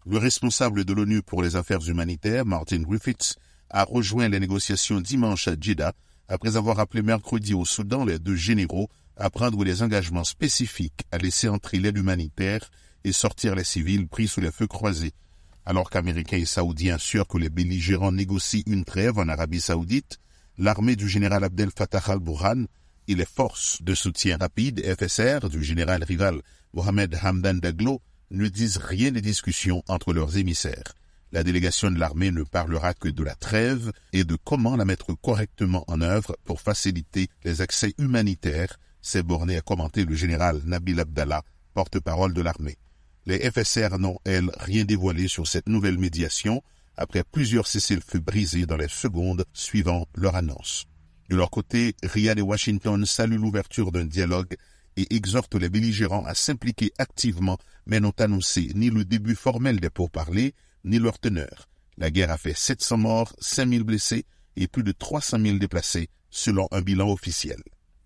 Le responsable de l'ONU pour les affaires humanitaires, Martin Griffiths, a rejoint les négociations dimanche à Jeddah après avoir appelé mercredi au Soudan les deux généraux à prendre des engagements spécifiques à laisser entrer l'aide humanitaire et sortir les civils pris sous les feux croisés. Alors qu'Américains et Saoudiens assurent que les belligérants négocient une trêve en Arabie Saoudite, l'armée du général Abdel Fattah al-Burhan et les forces de soutien rapide FSR du général rival Mohamed Hamdan Daglo ne disent rien des discussions entre leurs émissaires. La délégation de l'armée ne parlera que de la trêve et de comment la mettre correctement en œuvre pour faciliter les accès humanitaires, s'est borné à commenter le général Nabil Abdallah, porte-parole de l'armée. Les FSR n'ont, elles, rien dévoilé sur cette nouvelle médiation après plusieurs cessez-le-feu brisés dans les secondes suivant leur annonce. De leur côté, Riyad et Washington saluent l'ouverture d'un dialogue et exhortent les belligérants à s'impliquer activement, mais n'ont annoncé ni le début formel des pourparlers, ni leur teneur. La guerre a fait 700 morts, 5000 blessés et plus de 300 000 déplacés, selon un bilan officiel.